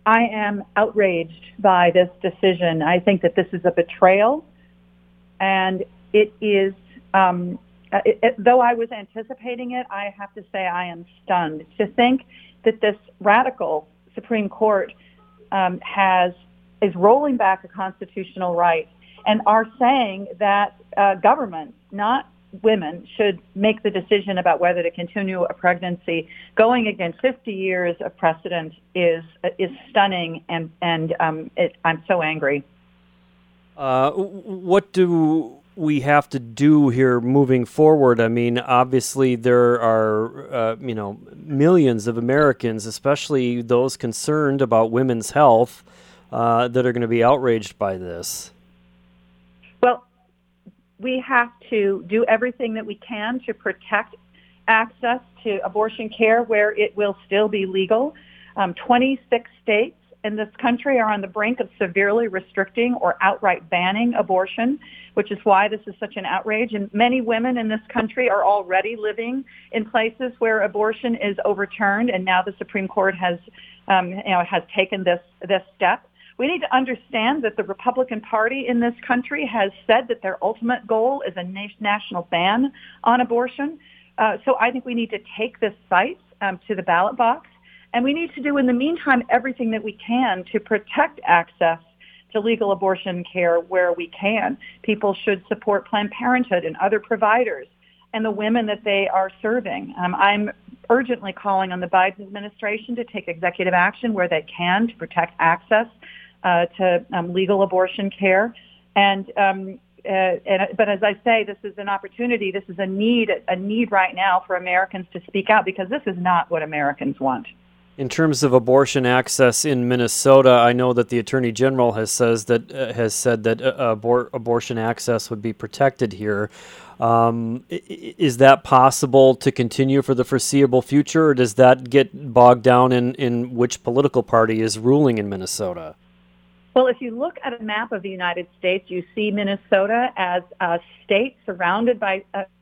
I am outraged by this decision. I think that this is a betrayal, and it is, though I was anticipating it, I have to say I am stunned to think that this radical Supreme Court is rolling back a constitutional right and are saying that government, not women, should make the decision about whether to continue a pregnancy. Going against 50 years of precedent is stunning, and I'm so angry. What do we have to do here moving forward? I mean, obviously there are millions of Americans, especially those concerned about women's health, that are going to be outraged by this. Well, we have to do everything that we can to protect access to abortion care where it will still be legal. 26 states in this country are on the brink of severely restricting or outright banning abortion, which is why this is such an outrage. And many women in this country are already living in places where abortion is overturned, and now the Supreme Court has taken this step. We need to understand that the Republican Party in this country has said that their ultimate goal is a national ban on abortion. So I think we need to take this fight to the ballot box. And we need to do, in the meantime, everything that we can to protect access to legal abortion care where we can. People should support Planned Parenthood and other providers and the women that they are serving. I'm urgently calling on the Biden administration to take executive action where they can to protect access to legal abortion care. But as I say, this is an opportunity. This is a need right now for Americans to speak out, because this is not what Americans want. In terms of abortion access in Minnesota, I know that the Attorney General has said that abortion access would be protected here. Is that possible to continue for the foreseeable future, or does that get bogged down in which political party is ruling in Minnesota? Well, if you look at a map of the United States, you see Minnesota as a state surrounded by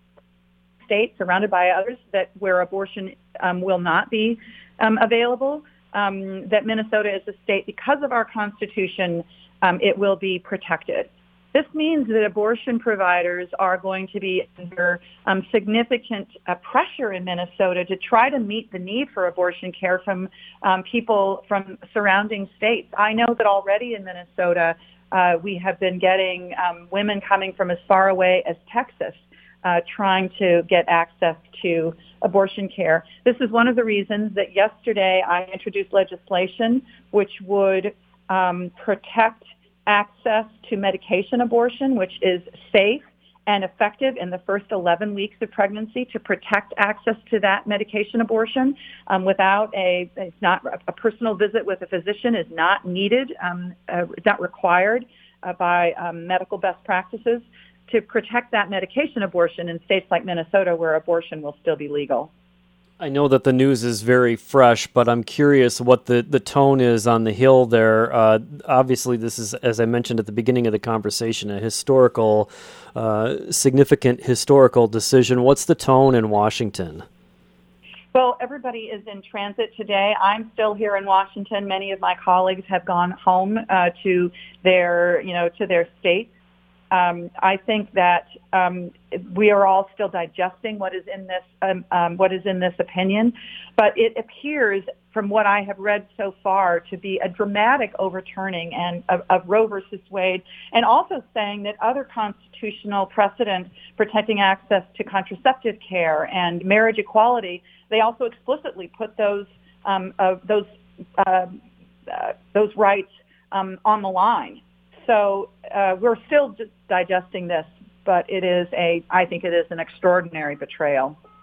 others where abortion will not be available. That Minnesota is a state, because of our Constitution, it will be protected. This means that abortion providers are going to be under significant pressure in Minnesota to try to meet the need for abortion care from people from surrounding states. I know that already in Minnesota, we have been getting women coming from as far away as Texas trying to get access to abortion care. This is one of the reasons that yesterday I introduced legislation which would protect access to medication abortion, which is safe and effective in the first 11 weeks of pregnancy, to protect access to that medication abortion without a personal visit with a physician is not needed, is not required by medical best practices, to protect that medication abortion in states like Minnesota where abortion will still be legal. I know that the news is very fresh, but I'm curious what the tone is on the Hill there. Obviously, this is, as I mentioned at the beginning of the conversation, a significant historical decision. What's the tone in Washington? Well, everybody is in transit today. I'm still here in Washington. Many of my colleagues have gone home to their states. I think that we are all still digesting what is in this opinion, but it appears, from what I have read so far, to be a dramatic overturning of Roe versus Wade, and also saying that other constitutional precedents protecting access to contraceptive care and marriage equality, they also explicitly put those rights on the line. So we're still just digesting this, but I think it is an extraordinary betrayal.